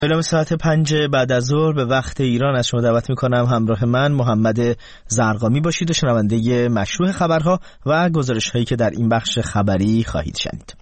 اعلام ساعت 5 بعد از ظهر به وقت ایران از شما دعوت میکنم همراه من محمد زرقامی باشید و شنونده مشروع خبرها و گزارش هایی که در این بخش خبری خواهید شنید.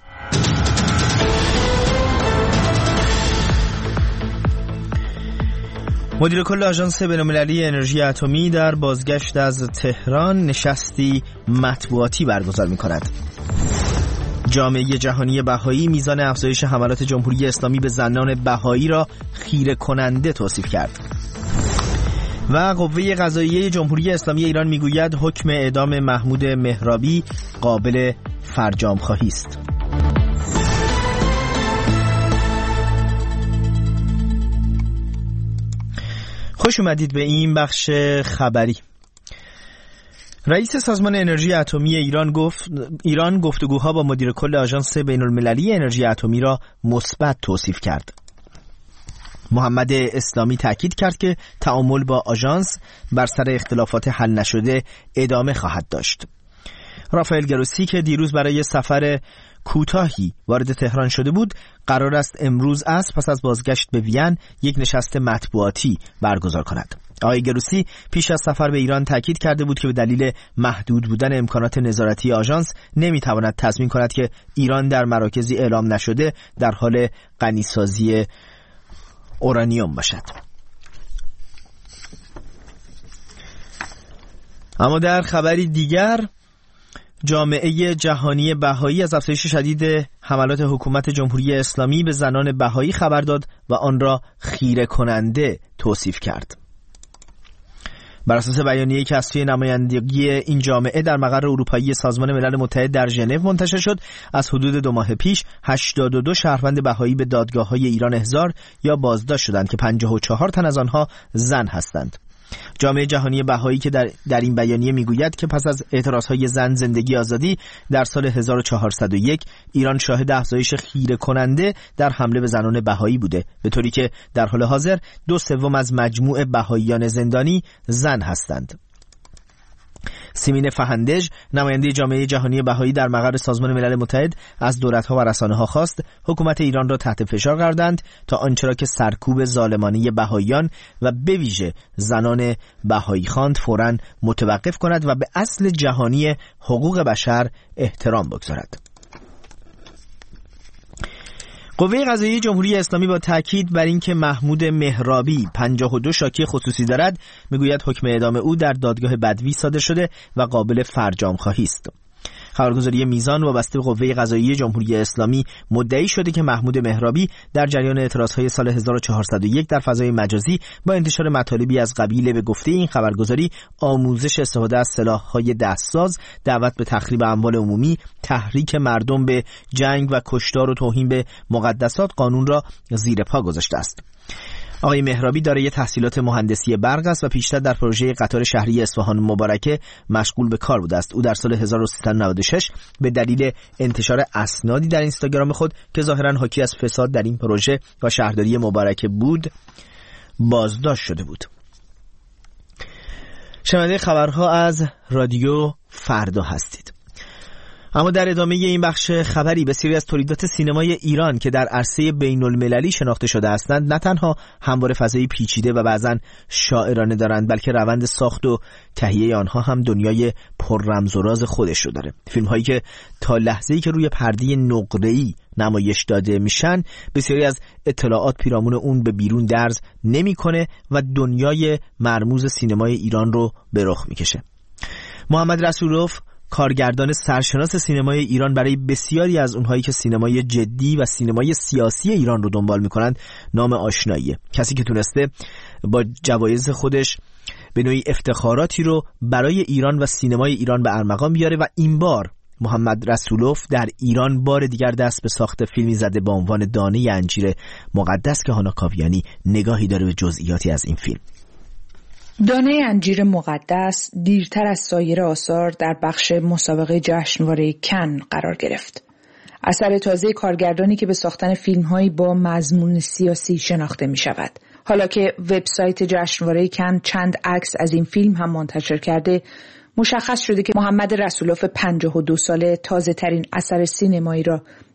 مدیر کل آژانس بین‌المللی انرژی اتمی در بازگشت از تهران نشستی مطبوعاتی برگزار می‌کند. جامعه جهانی بهایی میزان افزایش حملات جمهوری اسلامی به زنان بهایی را خیره کننده توصیف کرد. و قوه قضاییه جمهوری اسلامی ایران میگوید حکم اعدام محمود مهرابی قابل فرجام خواهی است. خوش اومدید به این بخش خبری. رئیس سازمان انرژی اتمی ایران گفتگوها با مدیر کل آژانس بین‌المللی انرژی اتمی را مثبت توصیف کرد. محمد اسلامی تاکید کرد که تعامل با آژانس بر سر اختلافات حل نشده ادامه خواهد داشت. رافائل گروسی که دیروز برای سفر کوتاهی وارد تهران شده بود، قرار است امروز عصر پس از بازگشت به وین یک نشست مطبوعاتی برگزار کند. آقای گروسی پیش از سفر به ایران تاکید کرده بود که به دلیل محدود بودن امکانات نظارتی آژانس نمیتواند تضمین کند که ایران در مراکزی اعلام نشده در حال غنیسازی اورانیوم باشد. اما در خبری دیگر، جامعه جهانی بهایی از افزایش شدید حملات حکومت جمهوری اسلامی به زنان بهایی خبر داد و آن را خیره کننده توصیف کرد. بر اساس بیانیه‌ای که از سوی نمایندگی این جامعه در مقر اروپایی سازمان ملل متحد در ژنو منتشر شد، از حدود 2 ماه پیش 82 شهروند بهایی به دادگاه‌های ایران احضار یا بازداشت شدند که 54 تن از آنها زن هستند. جامعه جهانی بهایی که در این بیانیه میگوید که پس از اعتراضهای زن زندگی آزادی در سال 1401 ایران شاهد افزایش خیره کننده در حمله به زنان بهایی بوده، به طوری که در حال حاضر 2/3 از مجموع بهاییان زندانی زن هستند. سیمین فهندج، نماینده جامعه جهانی بهایی در مقر سازمان ملل متحد، از دولت‌ها و رسانه‌ها خواست حکومت ایران را تحت فشار قرار دهند تا آنچه را که سرکوب ظالمانه بهاییان و به ویژه زنان بهایی خواند فوراً متوقف کند و به اصل جهانی حقوق بشر احترام بگذارد. قوه قضاییه جمهوری اسلامی با تاکید بر اینکه محمود مهرابی 52 شاکی خصوصی دارد، میگوید حکم اعدام او در دادگاه بدوی صادر شده و قابل فرجام خواهی است. خبرگزاری میزان وابسته به قوه قضاییه جمهوری اسلامی مدعی شده که محمود مهرابی در جریان اعتراضهای سال 1401 در فضای مجازی با انتشار مطالبی از قبیل به گفته این خبرگزاری آموزش استفاده از سلاح‌های دستساز، دعوت به تخریب اموال عمومی، تحریک مردم به جنگ و کشتار و توهین به مقدسات قانون را زیر پا گذاشته است. آقای مهرابی دارای تحصیلات مهندسی برق است و پیشتر در پروژه قطار شهری اصفهان مبارکه مشغول به کار بوده است. او در سال 1396 به دلیل انتشار اسنادی در اینستاگرام خود که ظاهراً حاکی از فساد در این پروژه و شهرداری مبارکه بود، بازداشت شده بود. شنونده خبرها از رادیو فردا هستید. اما در ادامه این بخش خبری، بسیاری از تولیدات سینمای ایران که در عرصه بین‌المللی شناخته شده هستند نه تنها همواره فضایی پیچیده و بعضاً شاعرانه دارند، بلکه روند ساخت و تهیه آنها هم دنیای پر رمز و راز خودش رو داره. فیلم هایی که تا لحظه‌ای که روی پرده نقره‌ای نمایش داده میشن، بسیاری از اطلاعات پیرامون اون به بیرون درز نمیکنه و دنیای مرموز سینمای ایران رو به رخ میکشه. محمد رسولوف، کارگردان سرشناس سینمای ایران، برای بسیاری از اونهایی که سینمای جدی و سینمای سیاسی ایران رو دنبال میکنند نام آشناییه. کسی که تونسته با جوایز خودش به نوعی افتخاراتی رو برای ایران و سینمای ایران به ارمغان بیاره و این بار محمد رسولوف در ایران بار دیگر دست به ساخت فیلمی زده با عنوان دانه انجیر مقدس که هانا کاویانی نگاهی داره به جزئیاتی از این فیلم. دانه انجیر مقدس دیرتر از سایر آثار در بخش مسابقه جشنواره کن قرار گرفت. اثر تازه کارگردانی که به ساختن فیلم‌هایی با مضمون سیاسی شناخته می‌شود. حالا که وبسایت جشنواره کن چند عکس از این فیلم هم منتشر کرده، مشخص شده که محمد رسولوف 52 ساله تازه‌ترین اثر سینمایی را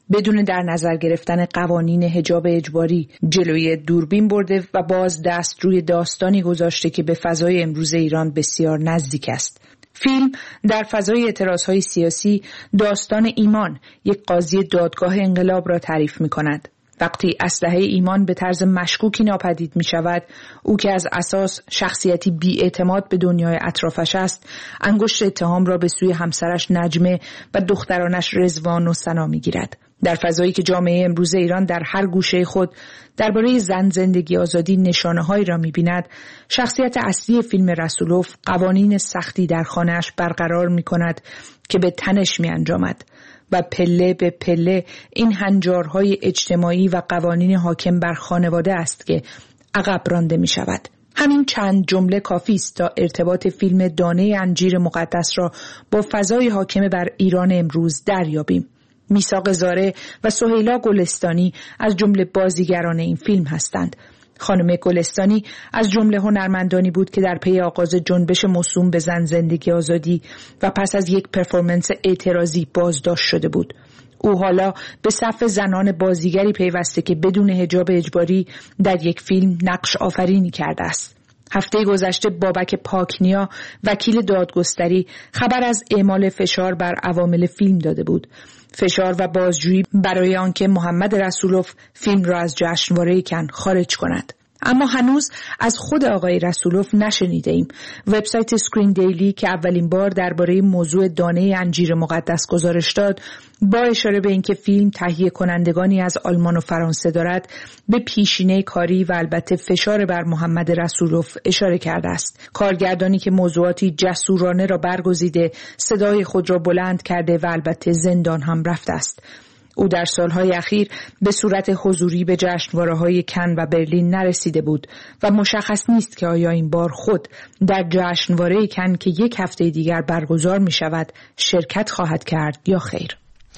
بدون در نظر گرفتن قوانین حجاب اجباری جلوی دوربین برده و باز دست روی داستانی گذاشته که به فضای امروز ایران بسیار نزدیک است. فیلم در فضای اعتراضهای سیاسی داستان ایمان، یک قاضی دادگاه انقلاب را تعریف می‌کند. وقتی اسلحه ایمان به طرز مشکوکی ناپدید می شود، او که از اساس شخصیتی بی‌اعتماد به دنیای اطرافش است، انگشت اتهام را به سوی همسرش نجمه و دخترانش رضوان و ثنا می گیرد. در فضایی که جامعه امروز ایران در هر گوشه خود درباره زن، زندگی، آزادی نشانه‌هایی را می‌بیند، شخصیت اصلی فیلم رسولوف قوانین سختی در خانه‌اش برقرار می‌کند که به تنش می‌انجامد و پله به پله این هنجارهای اجتماعی و قوانین حاکم بر خانواده است که عقب رانده می‌شود. همین چند جمله کافی است تا ارتباط فیلم دانه انجیر مقدس را با فضای حاکم بر ایران امروز دریابیم. میثاق زاره و سهیلا گلستانی از جمله بازیگران این فیلم هستند. خانم گلستانی از جمله هنرمندانی بود که در پی آغاز جنبش موسوم به زن، زندگی، آزادی و پس از یک پرفورمنس اعتراضی بازداشت شده بود. او حالا به صف زنان بازیگری پیوسته که بدون حجاب اجباری در یک فیلم نقش آفرینی کرده است. هفته گذشته بابک پاکنیا، وکیل دادگستری، خبر از اعمال فشار بر عوامل فیلم داده بود. فشار و بازجویی برای آنکه محمد رسولوف فیلم را از جشنواره کن خارج کند. اما هنوز از خود آقای رسولوف نشنیده ایم. وبسایت اسکرین دیلی که اولین بار درباره موضوع دانه انجیر مقدس گزارش داد، با اشاره به اینکه فیلم تهیه کنندگانی از آلمان و فرانسه دارد، به پیشینه کاری و البته فشار بر محمد رسولوف اشاره کرده است. کارگردانی که موضوعاتی جسورانه را برگزیده، صدای خود را بلند کرده و البته زندان هم رفته است. او در سالهای اخیر به صورت حضوری به جشنواره‌های کن و برلین نرسیده بود و مشخص نیست که آیا این بار خود در جشنواره کن که یک هفته دیگر برگزار می شود شرکت خواهد کرد یا خیر.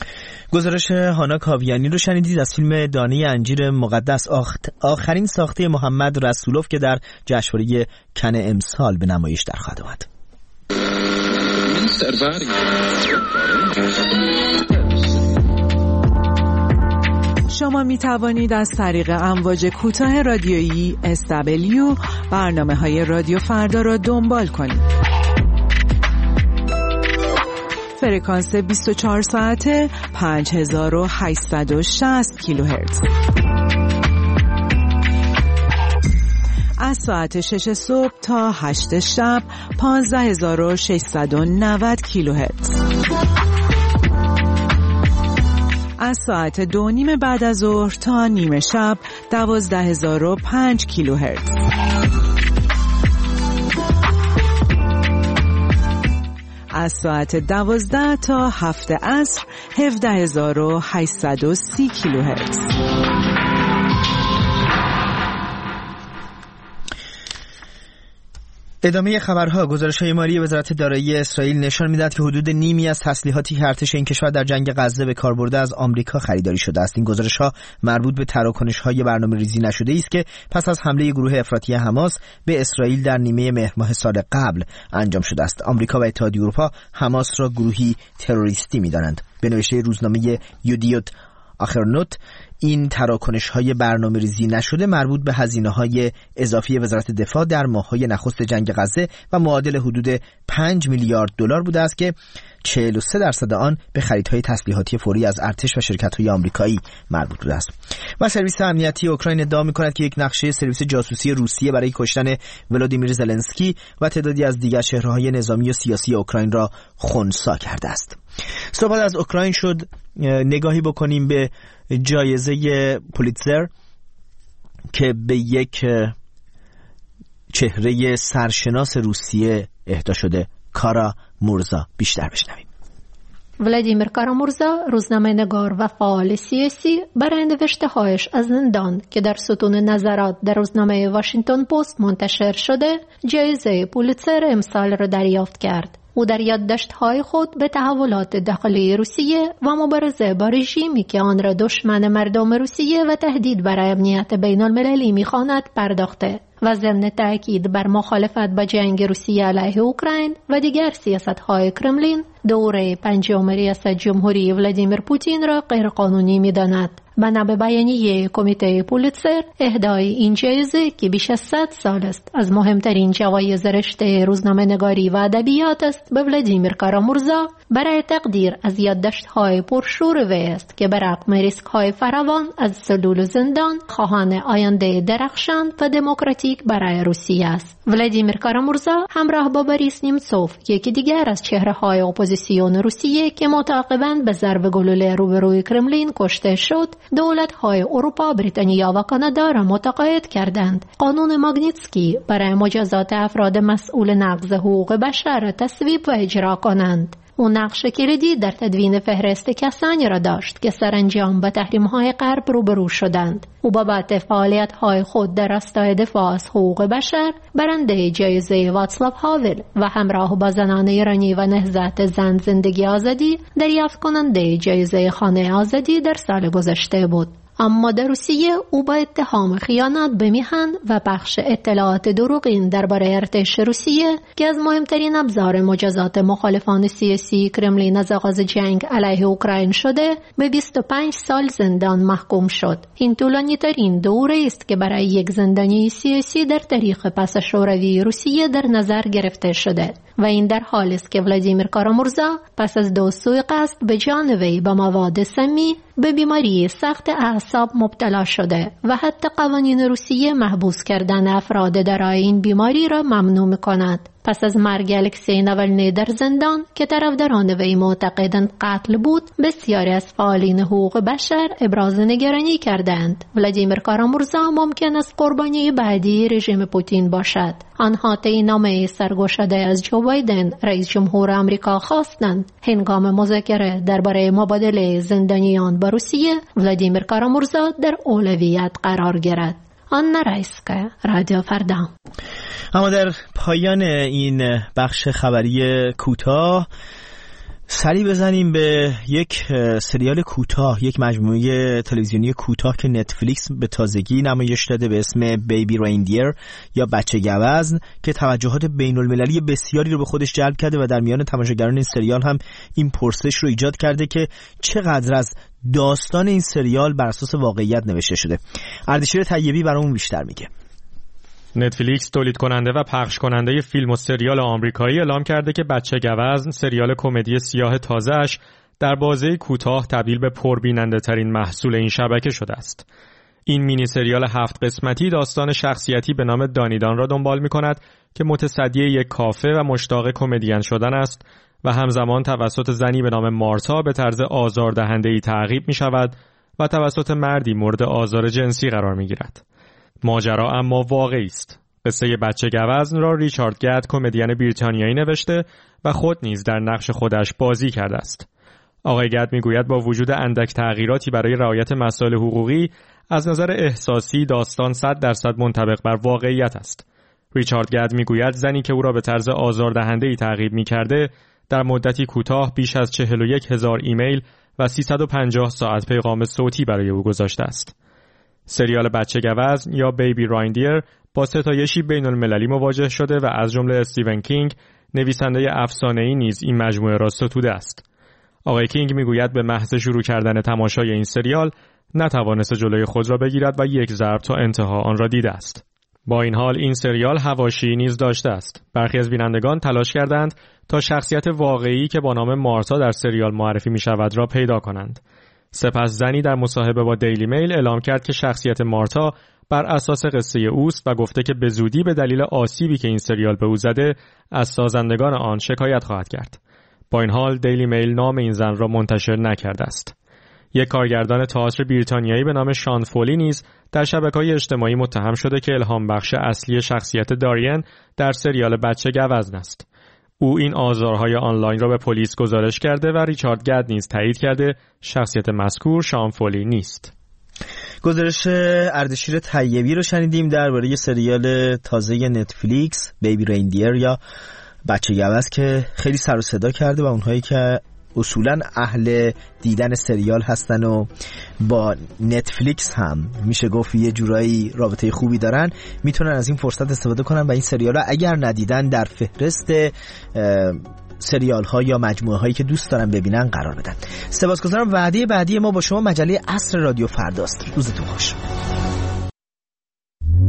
گزارش هانا کاویانی رو شنیدید از فیلم دانه انجیر مقدس، آخرین ساخته محمد رسولوف که در جشنواره کن امسال به نمایش در خواهد آمد. شما می توانید از طریق امواج کوتاه رادیویی SW برنامه‌های رادیو فردا را دنبال کنید. فرکانس 24 ساعته 5860 کیلوهرتز. از ساعت 6 صبح تا 8 شب 15690 کیلوهرتز. از ساعت 2:30 بعد از ظهر تا نیمه شب 12005 کیلوهرتز. از ساعت 12 تا 7 عصر 17830 کیلوهرتز. ادامه خبرها. گزارش‌های مالی وزارت دارایی اسرائیل نشان می‌دهد که حدود نیمی از تسلیحاتی که ارتش این کشور در جنگ غزه به کار برده از آمریکا خریداری شده است. این گزارش‌ها مربوط به تراکنش‌های برنامه‌ریزی نشده است که پس از حمله گروه افراطی حماس به اسرائیل در نیمه مهر ماه سال قبل انجام شده است. آمریکا و اتحادیه اروپا حماس را گروهی تروریستی می‌دانند. به نوشته روزنامه یودیوت آخرنوت، این تراکنش‌های برنامه‌ریزی نشده مربوط به هزینه‌های اضافی وزارت دفاع در ماه‌های نخست جنگ غزه و معادل حدود 5 میلیارد دلار بوده است که 43% آن به خریدهای تسلیحاتی فوری از ارتش و شرکت‌های آمریکایی مربوط بوده است. و سرویس امنیتی اوکراین ادعا می‌کند که یک نقشه سرویس جاسوسی روسیه برای کشتن ولادیمیر زلنسکی و تعدادی از دیگر چهره‌های نظامی و سیاسی اوکراین را خنثی کرده است. صحبت از اوکراین شد، نگاهی بکنیم به جایزه پولیتزر که به یک چهره سرشناس روسیه اهدا شده، کارا مورزا. بیشتر بشنویم. ولادیمیر کارامورزا، روزنامه‌نگار و فعال سیاسی، برای نوشته‌هایش از زندان که در ستون نظرات در روزنامه واشنگتن پست منتشر شده، جایزه پولیتزر امسال را دریافت کرد. او در یادداشت‌های خود به تحولات داخلی روسیه و مبارزه با رژیمی که آن را دشمن مردم روسیه و تهدید برای امنیت بین‌المللی می‌خواند پرداخته و ضمن تأکید بر مخالفت با جنگ روسیه علیه اوکراین و دیگر سیاست‌های کرملین، دوره پنجم ریاست جمهوری ولادیمیر پوتین را غیرقانونی می‌داند. بنا به بیانیه کمیته پولیتسر، اهدای این جایزه که بیش از 100 سال است از مهمترین جوایز رشته روزنامه‌نگاری و ادبیات است، به ولادیمیر کارامورزا برای تقدیر از یادداشت‌های پرشور وی است که برغم ریسک‌های فراوان از سلول و زندان خواهان آینده درخشان و دموکراتیک برای روسیه است. ولادیمیر کارامورزا همراه با بوریس نیمتسوف، یکی دیگر از چهره‌های اپوزیسیون روسیه که متعاقباً به ضرب گلوله روبروی کرملین کشته شد، دولت‌های اروپا، بریتانیا و کانادا را متقاعد کردند قانون ماگنیتسکی برای مجازات افراد مسئول نقض حقوق بشر را تصویب و اجرا کنند. او نقش کلیدی در تدوین فهرست کسانی را داشت که سرانجام با تحریم‌های غرب روبرو شدند. او بابت فعالیت‌های خود در راستای دفاع از حقوق بشر برنده جایزه واتسلاو هاول و همراه با زنان ایرانی و نهضت زن زندگی آزادی دریافت کننده جایزه خانه آزادی در سال گذشته بود. اما در روسیه او با اتهام خیانت به میهن و پخش اطلاعات دروغین درباره ارتش روسیه که از مهمترین ابزار مجازات مخالفان سیاسی کرملین از آغاز جنگ علیه اوکراین شده، به 25 سال زندان محکوم شد. این طولانی‌ترین دوره است که برای یک زندانی سیاسی در تاریخ پس از شوروی روسیه در نظر گرفته شده و این در حالی است که ولادیمیر کارامورزا پس از 2 سوءقصد به جان وی با مواد سمی به بیماری سخت اعصاب مبتلا شده و حتی قوانین روسیه محبوس کردن افراد دارای این بیماری را ممنوع می‌کند. پس از مرگ الکسی ناولنی در زندان که طرفداران وی معتقدند قتل بود، بسیاری از فعالین حقوق بشر ابراز نگرانی کردند ولادیمیر کارامورزا ممکن است قربانی بعدی رژیم پوتین باشد. آنها طی نامه سرگشاده از جو بایدن رئیس جمهور آمریکا خواستند هنگام مذاکره درباره مبادله زندانیان با روسیه ولادیمیر کارامورزا در اولویت قرار گیرد. آنا رایسکا، رادیو فردا. اما در پایان این بخش خبری کوتاه سری بزنیم به یک سریال کوتاه، یک مجموعه تلویزیونی کوتاه که نتفلیکس به تازگی نمایش داده به اسم بیبی ریندیر یا بچه گوزن که توجهات بین المللی بسیاری رو به خودش جلب کرده و در میان تماشاگران این سریال هم این پرسش رو ایجاد کرده که چقدر از داستان این سریال بر اساس واقعیت نوشته شده. اردشیر طیبی برامون بیشتر میگه. نتفلیکس تولید کننده و پخش کننده فیلم و سریال آمریکایی اعلام کرده که بچه گوزن، سریال کمدی سیاه تازه‌اش، در بازه کوتاه تبدیل به پربیننده ترین محصول این شبکه شده است. این مینی سریال 7 قسمتی داستان شخصیتی به نام دانیدان را دنبال می‌کند که متصدی یک کافه و مشتاق کمدین شدن است و همزمان توسط زنی به نام مارتا به طرز آزاردهنده‌ای تعقیب می‌شود و توسط مردی مورد آزار جنسی قرار می‌گیرد. ماجرا اما واقعی است. قصه بچه گوزن را ریچارد گد، کمدین بریتانیایی نوشته و خود نیز در نقش خودش بازی کرده است. آقای گد میگوید با وجود اندک تغییراتی برای رعایت مسائل حقوقی، از نظر احساسی داستان 100% منطبق بر واقعیت است. ریچارد گد میگوید زنی که او را به طرز آزاردهنده‌ای تعقیب می‌کرده، در مدتی کوتاه بیش از 41,000 ایمیل و 350 ساعت پیغام صوتی برای او گذاشته است. سریال بچه گوزن یا بیبی ریندیر با ستایشی بین المللی مواجه شده و از جمله استیون کینگ، نویسنده افسانه‌ای، نیز این مجموعه را ستوده است. آقای کینگ میگوید به محض شروع کردن تماشای این سریال نتوانست جلوی خود را بگیرد و یک ضرب تا انتها آن را دیده است. با این حال این سریال حواشی نیز داشته است. برخی از بینندگان تلاش کردند تا شخصیت واقعی که با نام مارتا در سریال معرفی می شود را پیدا کنند. سپس زنی در مصاحبه با دیلی میل اعلام کرد که شخصیت مارتا بر اساس قصه اوست و گفته که به زودی به دلیل آسیبی که این سریال به او زده از سازندگان آن شکایت خواهد کرد. با این حال دیلی میل نام این زن را منتشر نکرده است. یک کارگردان تئاتر بریتانیایی به نام شان فولی نیز در شبکه‌های اجتماعی متهم شده که الهام بخش اصلی شخصیت دارین در سریال بچه گوزن است. او این آزارهای آنلاین را به پلیس گزارش کرده و ریچارد گد نیز تایید کرده شخصیت مذکور شان فولی نیست. گزارش اردشیر طیبی رو شنیدیم درباره سریال تازه نتفلیکس بیبی ریندیر یا بچه گوزن که خیلی سر و صدا کرده و اونهایی که اصولا اهل دیدن سریال هستن و با نتفلیکس هم میشه گفت یه جورایی رابطه خوبی دارن، میتونن از این فرصت استفاده کنن و این سریال ها اگر ندیدن در فهرست سریال ها یا مجموعه هایی که دوست دارن ببینن قرار بدن. سپاسگزارم. وعده بعدی ما با شما مجله عصر رادیو فرداست. روزتون خوش.